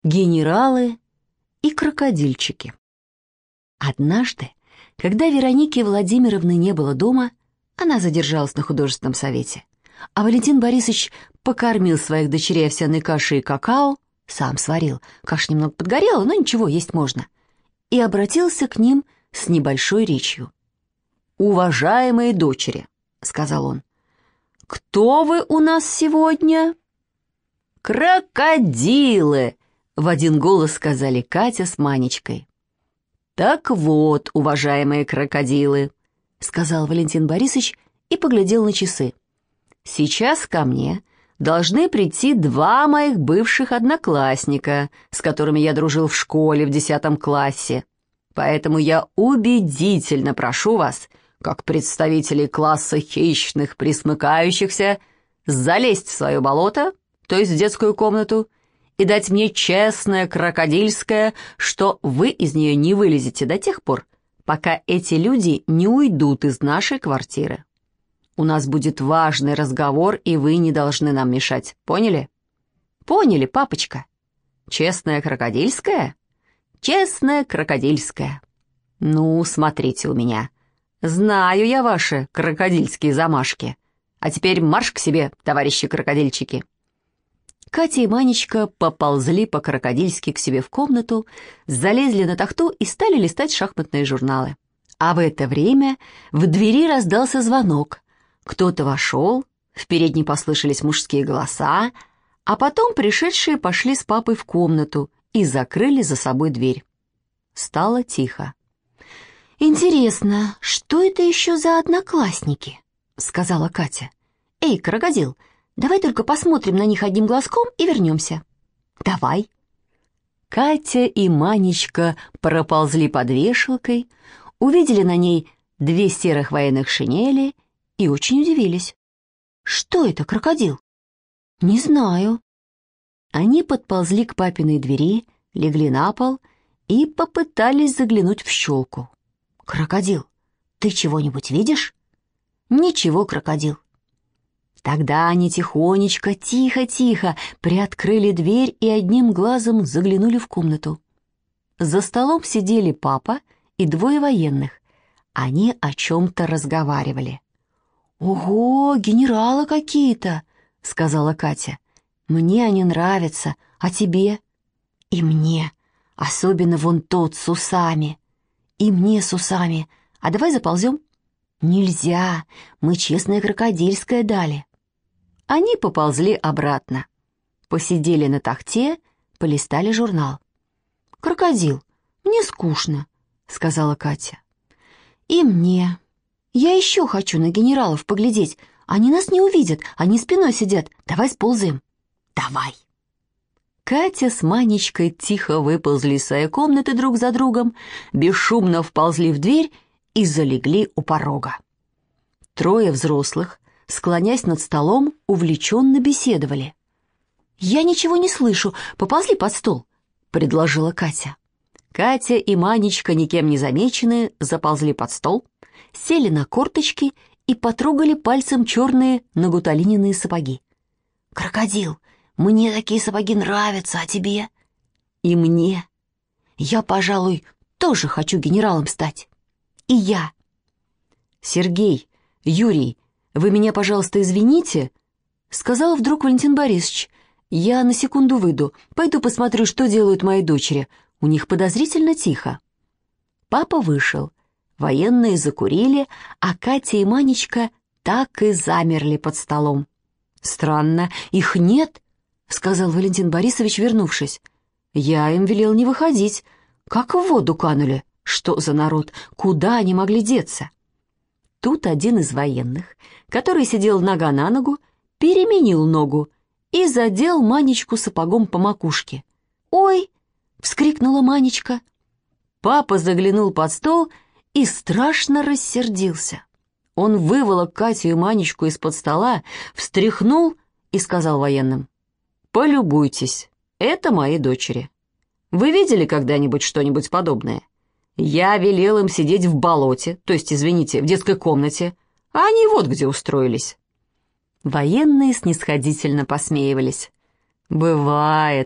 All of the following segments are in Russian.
Генералы и крокодильчики. Однажды, когда Вероники Владимировны не было дома, она задержалась на художественном совете, а Валентин Борисович покормил своих дочерей овсяной кашей и какао, сам сварил, каша немного подгорела, но ничего, есть можно, и обратился к ним с небольшой речью. «Уважаемые дочери», — сказал он, — «кто вы у нас сегодня?» «Крокодилы!» — в один голос сказали Катя с Манечкой. «Так вот, уважаемые крокодилы», — сказал Валентин Борисович и поглядел на часы. «Сейчас ко мне должны прийти два моих бывших одноклассника, с которыми я дружил в школе в 10 классе. Поэтому я убедительно прошу вас, как представителей класса хищных присмыкающихся, залезть в свое болото, то есть в детскую комнату, и дать мне честное крокодильское, что вы из нее не вылезете до тех пор, пока эти люди не уйдут из нашей квартиры. У нас будет важный разговор, и вы не должны нам мешать. Поняли? Поняли, папочка? Честное крокодильское? Честное крокодильское. Ну, смотрите у меня. Знаю я ваши крокодильские замашки. А теперь марш к себе, товарищи крокодильчики». Катя и Манечка поползли по-крокодильски к себе в комнату, залезли на тахту и стали листать шахматные журналы. А в это время в двери раздался звонок. Кто-то вошел, в передней послышались мужские голоса, а потом пришедшие пошли с папой в комнату и закрыли за собой дверь. Стало тихо. «Интересно, что это еще за одноклассники?» — сказала Катя. «Эй, крокодил, давай только посмотрим на них одним глазком и вернемся». «Давай». Катя и Манечка проползли под вешалкой, увидели на ней 2 серых военных шинели и очень удивились. «Что это, крокодил?» «Не знаю». Они подползли к папиной двери, легли на пол и попытались заглянуть в щелку. «Крокодил, ты чего-нибудь видишь?» «Ничего, крокодил». Тогда они тихонечко, тихо-тихо приоткрыли дверь и одним глазом заглянули в комнату. За столом сидели папа и 2 военных. Они о чем-то разговаривали. «Ого, генералы какие-то!» — сказала Катя. «Мне они нравятся, а тебе?» «И мне, особенно вон тот с усами». «И мне с усами. А давай заползем?» «Нельзя, мы честное крокодильское дали». Они поползли обратно. Посидели на тахте, полистали журнал. «Крокодил, мне скучно», — сказала Катя. «И мне. Я еще хочу на генералов поглядеть. Они нас не увидят, они спиной сидят. Давай сползаем». «Давай». Катя с Манечкой тихо выползли из своей комнаты друг за другом, бесшумно вползли в дверь и залегли у порога. 3 взрослых, склонясь над столом, увлеченно беседовали. «Я ничего не слышу, поползли под стол», — предложила Катя. Катя и Манечка, никем не замеченные, заползли под стол, сели на корточки и потрогали пальцем черные нагуталининые сапоги. «Крокодил, мне такие сапоги нравятся, а тебе?» «И мне. Я, пожалуй, тоже хочу генералом стать. И я». «Сергей, Юрий, вы меня, пожалуйста, извините», — сказал вдруг Валентин Борисович. «Я на секунду выйду, пойду посмотрю, что делают мои дочери. У них подозрительно тихо». Папа вышел. Военные закурили, а Катя и Манечка так и замерли под столом. «Странно, их нет», — сказал Валентин Борисович, вернувшись. «Я им велел не выходить. Как в воду канули. Что за народ? Куда они могли деться?» Тут один из военных, который сидел нога на ногу, переменил ногу и задел Манечку сапогом по макушке. «Ой!» — вскрикнула Манечка. Папа заглянул под стол и страшно рассердился. Он выволок Катю и Манечку из-под стола, встряхнул и сказал военным: «Полюбуйтесь, это мои дочери. Вы видели когда-нибудь что-нибудь подобное? Я велел им сидеть в болоте, то есть, извините, в детской комнате, а они вот где устроились». Военные снисходительно посмеивались. «Бывает», —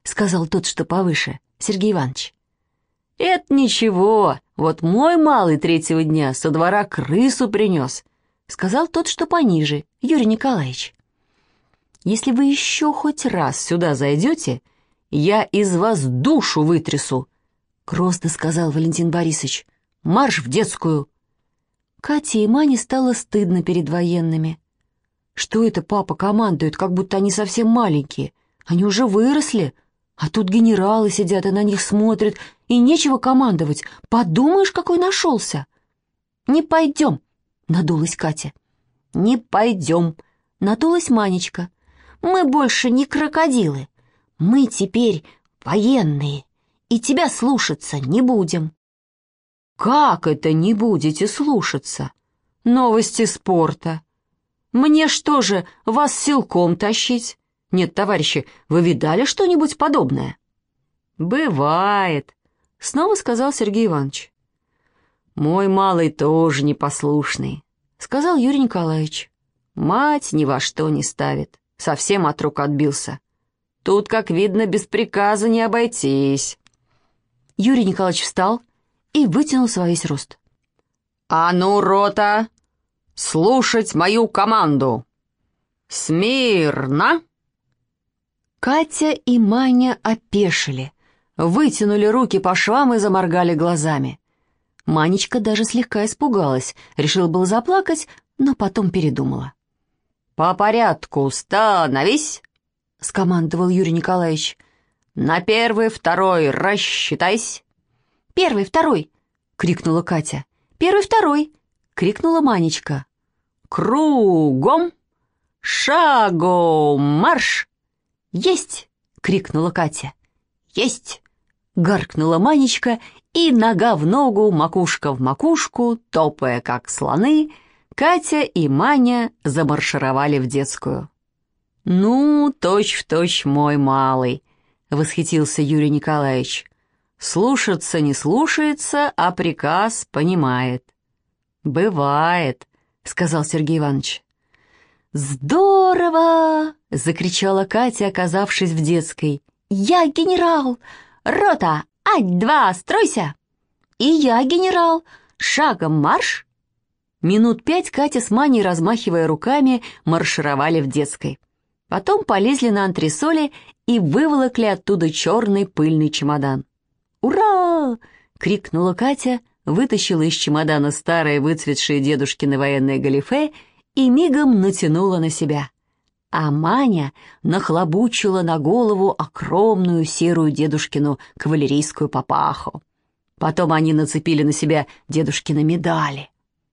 сказал тот, что повыше, Сергей Иванович. «Это ничего, вот мой малый третьего дня со двора крысу принес», сказал тот, что пониже, Юрий Николаевич. «Если вы еще хоть раз сюда зайдете, я из вас душу вытрясу», грозно сказал Валентин Борисович. «Марш в детскую!» Кате и Мане стало стыдно перед военными. Что это папа командует, как будто они совсем маленькие? Они уже выросли, а тут генералы сидят и на них смотрят, и нечего командовать. Подумаешь, какой нашелся. «Не пойдем», — надулась Катя. «Не пойдем», — надулась Манечка. «Мы больше не крокодилы. Мы теперь военные, и тебя слушаться не будем». «Как это не будете слушаться? Новости спорта. Мне что же, вас силком тащить? Нет, товарищи, вы видали что-нибудь подобное?» «Бывает», — снова сказал Сергей Иванович. «Мой малый тоже непослушный», — сказал Юрий Николаевич. «Мать ни во что не ставит, совсем от рук отбился. Тут, как видно, без приказа не обойтись». Юрий Николаевич встал и вытянулся во весь рост. «А ну, рота, слушать мою команду! Смирно!» Катя и Маня опешили, вытянули руки по швам и заморгали глазами. Манечка даже слегка испугалась, решила было заплакать, но потом передумала. «По порядку становись!» — скомандовал Юрий Николаевич. «На первый, второй рассчитайся!» «Первый, второй!» — крикнула Катя. «Первый, второй!» — крикнула Манечка. «Кругом! Шагом марш!» «Есть!» — крикнула Катя. «Есть!» — гаркнула Манечка, и нога в ногу, макушка в макушку, топая как слоны, Катя и Маня замаршировали в детскую. «Ну, точь-в-точь мой малый!» — восхитился Юрий Николаевич. «Слушаться не слушается, а приказ понимает». «Бывает», — сказал Сергей Иванович. «Здорово!» — закричала Катя, оказавшись в детской. «Я генерал! Рота, ать-два, стройся!» «И я генерал! Шагом марш!» Минут 5 Катя с Маней, размахивая руками, маршировали в детской. Потом полезли на антресоли и выволокли оттуда черный пыльный чемодан. «Ура!» — крикнула Катя, вытащила из чемодана старое выцветшее дедушкино военное галифе и мигом натянула на себя. А Маня нахлобучила на голову огромную серую дедушкину кавалерийскую папаху. Потом они нацепили на себя дедушкины медали.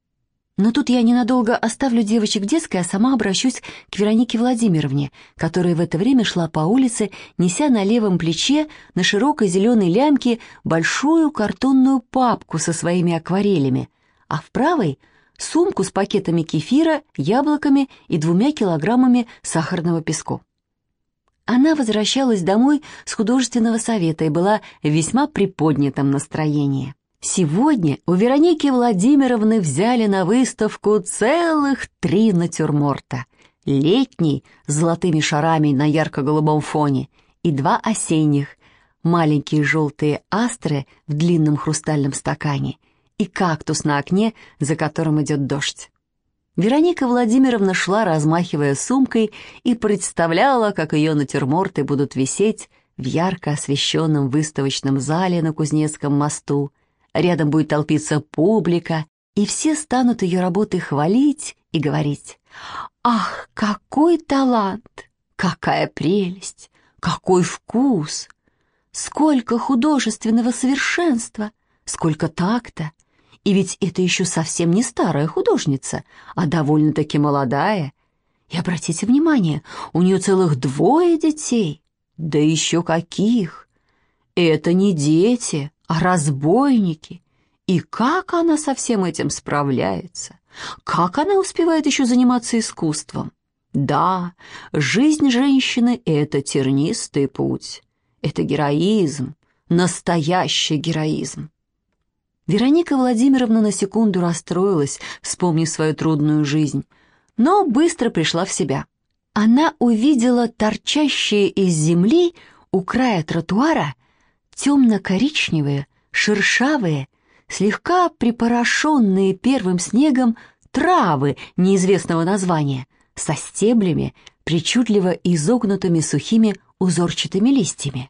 Но тут я ненадолго оставлю девочек в детской, а сама обращусь к Веронике Владимировне, которая в это время шла по улице, неся на левом плече на широкой зеленой лямке большую картонную папку со своими акварелями, а в правой — сумку с пакетами кефира, яблоками и 2 килограммами сахарного песку. Она возвращалась домой с художественного совета и была в весьма приподнятом настроении. Сегодня у Вероники Владимировны взяли на выставку целых 3 натюрморта. Летний с золотыми шарами на ярко-голубом фоне и 2 осенних, маленькие желтые астры в длинном хрустальном стакане и кактус на окне, за которым идет дождь. Вероника Владимировна шла, размахивая сумкой, и представляла, как ее натюрморты будут висеть в ярко освещенном выставочном зале на Кузнецком мосту. Рядом будет толпиться публика, и все станут ее работы хвалить и говорить: «Ах, какой талант! Какая прелесть! Какой вкус! Сколько художественного совершенства! Сколько такта! И ведь это еще совсем не старая художница, а довольно-таки молодая. И обратите внимание, у нее целых 2 детей. Да еще каких! Это не дети, а разбойники. И как она со всем этим справляется? Как она успевает еще заниматься искусством? Да, жизнь женщины — это тернистый путь. Это героизм, настоящий героизм». Вероника Владимировна на секунду расстроилась, вспомнив свою трудную жизнь, но быстро пришла в себя. Она увидела торчащие из земли у края тротуара темно-коричневые, шершавые, слегка припорошенные первым снегом травы неизвестного названия, со стеблями, причудливо изогнутыми сухими узорчатыми листьями.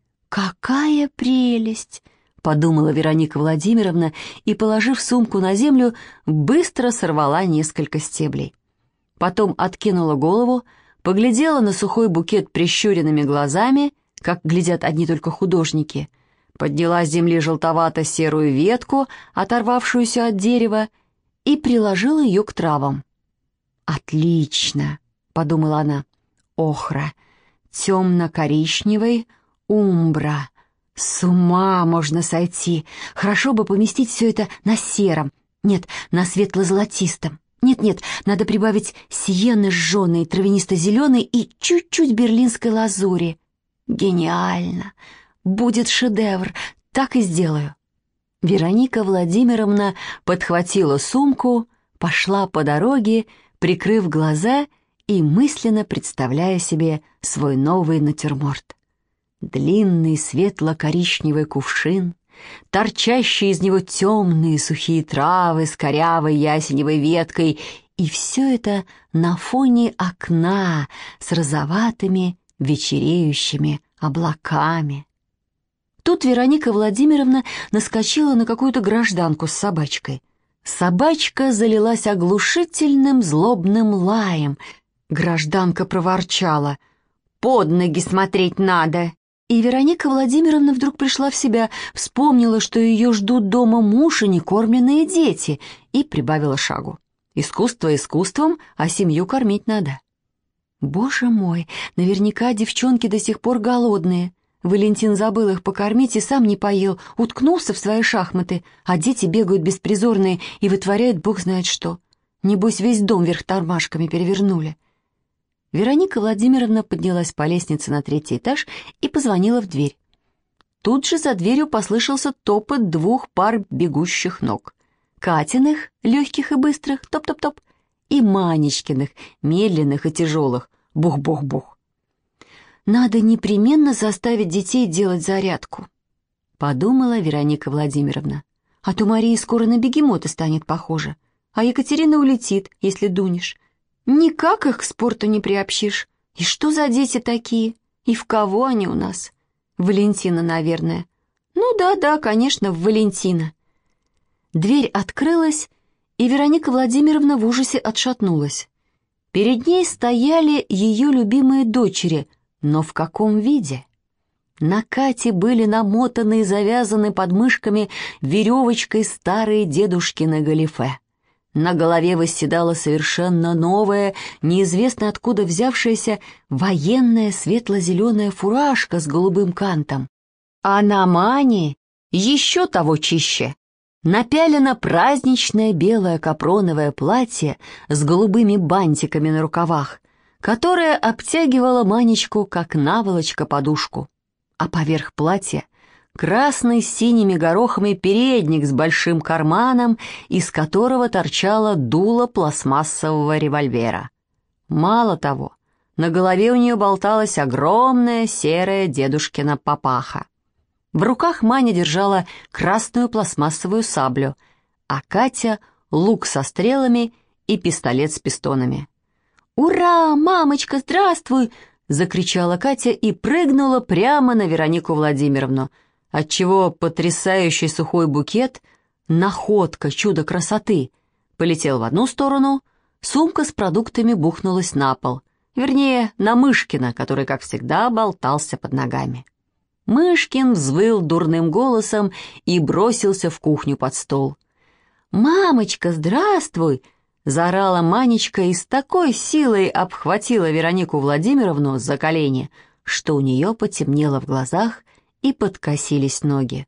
«Какая прелесть!» — подумала Вероника Владимировна и, положив сумку на землю, быстро сорвала несколько стеблей. Потом откинула голову, поглядела на сухой букет прищуренными глазами, как глядят одни только художники, подняла с земли желтовато-серую ветку, оторвавшуюся от дерева, и приложила ее к травам. «Отлично!» — подумала она. «Охра, темно-коричневый, умбра. С ума можно сойти. Хорошо бы поместить все это на сером. Нет, на светло-золотистом. Нет, надо прибавить сиены жженой, травянисто-зеленой и чуть-чуть берлинской лазури. Гениально! Будет шедевр, так и сделаю». Вероника Владимировна подхватила сумку, пошла по дороге, прикрыв глаза и мысленно представляя себе свой новый натюрморт. Длинный светло-коричневый кувшин, торчащие из него темные сухие травы с корявой ясеневой веткой, и все это на фоне окна с розоватыми вечереющими облаками. Тут Вероника Владимировна наскочила на какую-то гражданку с собачкой. Собачка залилась оглушительным злобным лаем. Гражданка проворчала: «Под ноги смотреть надо!» И Вероника Владимировна вдруг пришла в себя, вспомнила, что ее ждут дома муж и некормленные дети, и прибавила шагу. Искусство искусством, а семью кормить надо. Боже мой, наверняка девчонки до сих пор голодные. Валентин забыл их покормить и сам не поел, уткнулся в свои шахматы, а дети бегают беспризорные и вытворяют бог знает что. Небось, весь дом вверх тормашками перевернули. Вероника Владимировна поднялась по лестнице на 3-й этаж и позвонила в дверь. Тут же за дверью послышался топот 2 пар бегущих ног. Катиных, легких и быстрых, топ-топ-топ, и Манечкиных, медленных и тяжелых, бух-бух-бух. «Надо непременно заставить детей делать зарядку», — подумала Вероника Владимировна. «А то Мария скоро на бегемота станет похожа, а Екатерина улетит, если дунешь. Никак их к спорту не приобщишь. И что за дети такие? И в кого они у нас? Валентина, наверное. Ну да, конечно, в Валентина». Дверь открылась, и Вероника Владимировна в ужасе отшатнулась. Перед ней стояли ее любимые дочери, но в каком виде? На Кате были намотаны и завязаны под мышками веревочкой старые дедушкины галифе. На голове восседала совершенно новая, неизвестно откуда взявшаяся военная светло-зеленая фуражка с голубым кантом. А на Мане еще того чище. Напялено праздничное белое капроновое платье с голубыми бантиками на рукавах, которое обтягивало Манечку, как наволочка, подушку. А поверх платья красный с синими горохами передник с большим карманом, из которого торчало дуло пластмассового револьвера. Мало того, на голове у нее болталась огромная серая дедушкина папаха. В руках Маня держала красную пластмассовую саблю, а Катя — лук со стрелами и пистолет с пистонами. «Ура! Мамочка, здравствуй!» — закричала Катя и прыгнула прямо на Веронику Владимировну, отчего потрясающий сухой букет, находка, чудо красоты, полетел в одну сторону, сумка с продуктами бухнулась на пол, вернее, на Мышкина, который, как всегда, болтался под ногами. Мышкин взвыл дурным голосом и бросился в кухню под стол. «Мамочка, здравствуй!» — заорала Манечка и с такой силой обхватила Веронику Владимировну за колени, что у нее потемнело в глазах и подкосились ноги.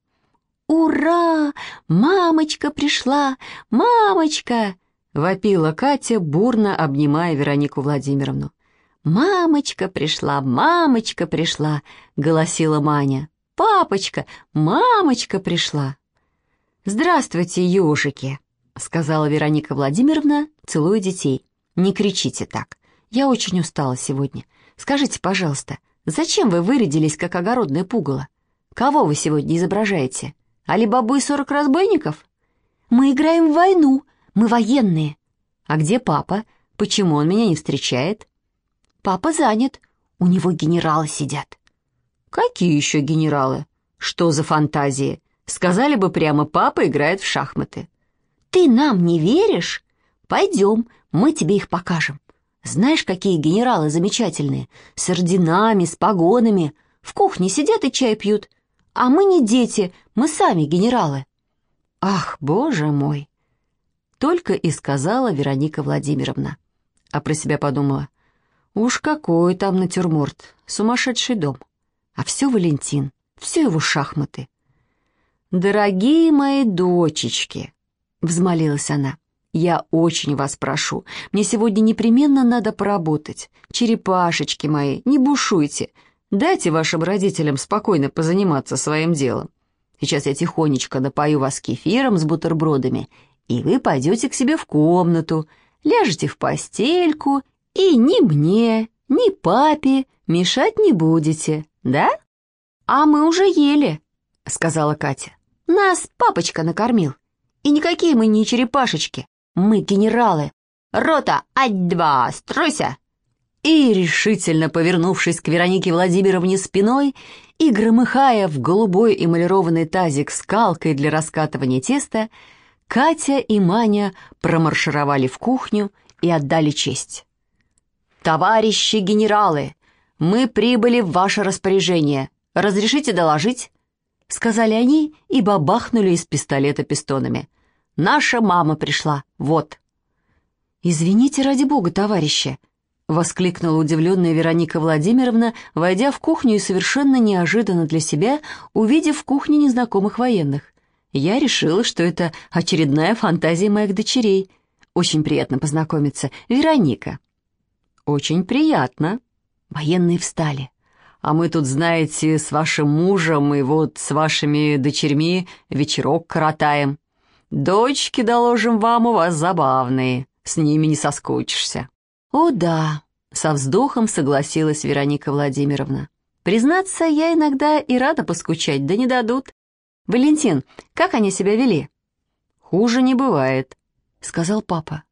«Ура! Мамочка пришла! Мамочка!» — вопила Катя, бурно обнимая Веронику Владимировну. «Мамочка пришла, мамочка пришла!» — голосила Маня. «Папочка, мамочка пришла!» «Здравствуйте, ежики!» — сказала Вероника Владимировна, целуя детей. «Не кричите так. Я очень устала сегодня. Скажите, пожалуйста, Зачем вы вырядились, как огородное пугало? Кого вы сегодня изображаете? Али-Бабу и 40 разбойников? Мы играем в войну, мы военные. А где папа? Почему он меня не встречает? Папа занят, у него генералы сидят. Какие еще генералы? Что за фантазии? Сказали бы прямо, папа играет в шахматы. Ты нам не веришь? Пойдем, мы тебе их покажем. Знаешь, какие генералы замечательные? С орденами, с погонами. В кухне сидят и чай пьют. А мы не дети, мы сами генералы. Ах, боже мой! Только и сказала Вероника Владимировна. А про себя подумала. Уж какой там натюрморт, сумасшедший дом. А все Валентин, все его шахматы. «Дорогие мои дочечки», — взмолилась она, — «я очень вас прошу, мне сегодня непременно надо поработать. Черепашечки мои, не бушуйте, дайте вашим родителям спокойно позаниматься своим делом. Сейчас я тихонечко напою вас кефиром с бутербродами, и вы пойдете к себе в комнату, ляжете в постельку, и ни мне, ни папе мешать не будете, да?» «А мы уже ели», — сказала Катя. «Нас папочка накормил. И никакие мы не черепашечки, мы генералы. Рота, ать-два, стройся!» И, решительно повернувшись к Веронике Владимировне спиной и громыхая в голубой эмалированный тазик скалкой для раскатывания теста, Катя и Маня промаршировали в кухню и отдали честь. «Товарищи генералы, мы прибыли в ваше распоряжение. Разрешите доложить?» — сказали они и бабахнули из пистолета пистонами. «Наша мама пришла, вот». «Извините, ради бога, товарищи», — воскликнула удивленная Вероника Владимировна, войдя в кухню и совершенно неожиданно для себя, увидев в кухне незнакомых военных. «Я решила, что это очередная фантазия моих дочерей. Очень приятно познакомиться. Вероника». «Очень приятно». Военные встали. «А мы тут, знаете, с вашим мужем и вот с вашими дочерьми вечерок коротаем. Дочки, доложим вам, у вас забавные, с ними не соскучишься». «О да», — со вздохом согласилась Вероника Владимировна. «Признаться, я иногда и рада поскучать, да не дадут. Валентин, как они себя вели?» «Хуже не бывает», — сказал папа.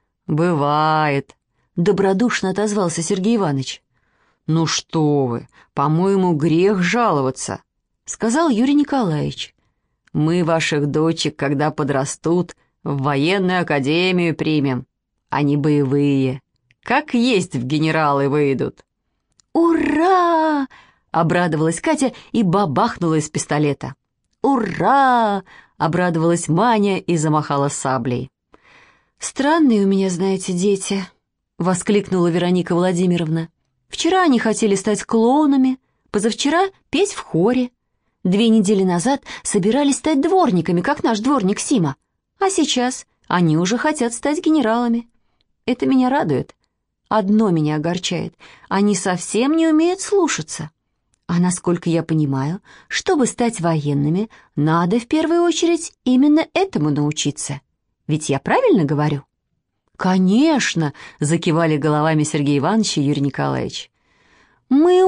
«Бывает», — добродушно отозвался Сергей Иванович. «Ну что вы, по-моему, грех жаловаться», — сказал Юрий Николаевич. «Мы ваших дочек, когда подрастут, в военную академию примем. Они боевые, как есть в генералы выйдут». «Ура!» — обрадовалась Катя и бабахнула из пистолета. «Ура!» — обрадовалась Маня и замахала саблей. «Странные у меня, знаете, дети», — воскликнула Вероника Владимировна. «Вчера они хотели стать клоунами, позавчера петь в хоре. 2 недели назад собирались стать дворниками, как наш дворник Сима. А сейчас они уже хотят стать генералами. Это меня радует. Одно меня огорчает. Они совсем не умеют слушаться. А насколько я понимаю, чтобы стать военными, надо в первую очередь именно этому научиться. Ведь я правильно говорю?» «Конечно!» — закивали головами Сергей Иванович и Юрий Николаевич. «Мы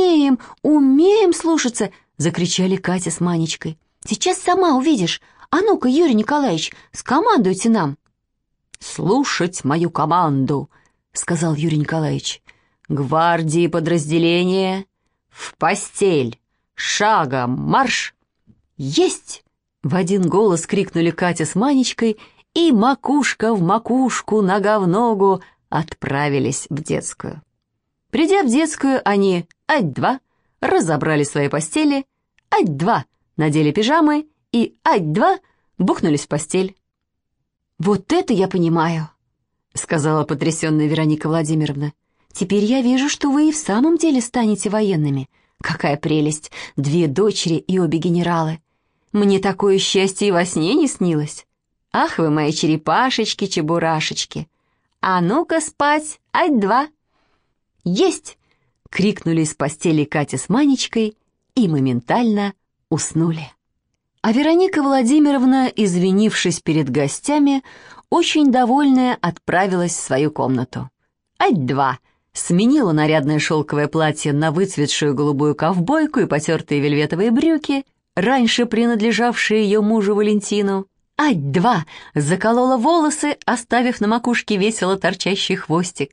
умеем слушаться!» — закричали Катя с Манечкой. «Сейчас сама увидишь. А ну-ка, Юрий Николаевич, скомандуйте нам!» «Слушать мою команду!» — сказал Юрий Николаевич. «Гвардии подразделения, в постель, шагом марш!» «Есть!» — в один голос крикнули Катя с Манечкой, и макушка в макушку, нога в ногу отправились в детскую. Придя в детскую, они ать-два разобрали свои постели, ать-два надели пижамы и ать-два бухнулись в постель. «Вот это я понимаю», — сказала потрясенная Вероника Владимировна. «Теперь я вижу, что вы и в самом деле станете военными. Какая прелесть! 2 дочери и обе генералы. Мне такое счастье и во сне не снилось. Ах вы мои черепашечки-чебурашечки! А ну-ка спать, ать-два!» «Есть!» — крикнули из постели Катя с Манечкой и моментально уснули. А Вероника Владимировна, извинившись перед гостями, очень довольная отправилась в свою комнату. «Ать-два!» — сменила нарядное шелковое платье на выцветшую голубую ковбойку и потертые вельветовые брюки, раньше принадлежавшие ее мужу Валентину. Ать-два заколола волосы, оставив на макушке весело торчащий хвостик.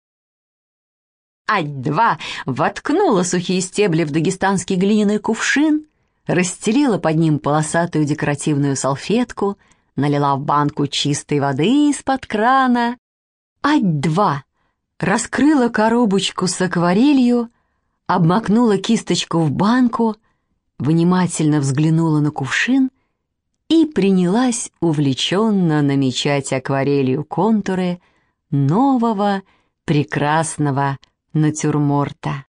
Ать-два воткнула сухие стебли в дагестанский глиняный кувшин, расстелила под ним полосатую декоративную салфетку, налила в банку чистой воды из-под крана. Ать-два раскрыла коробочку с акварелью, обмакнула кисточку в банку, внимательно взглянула на кувшин и принялась увлеченно намечать акварелью контуры нового прекрасного натюрморта.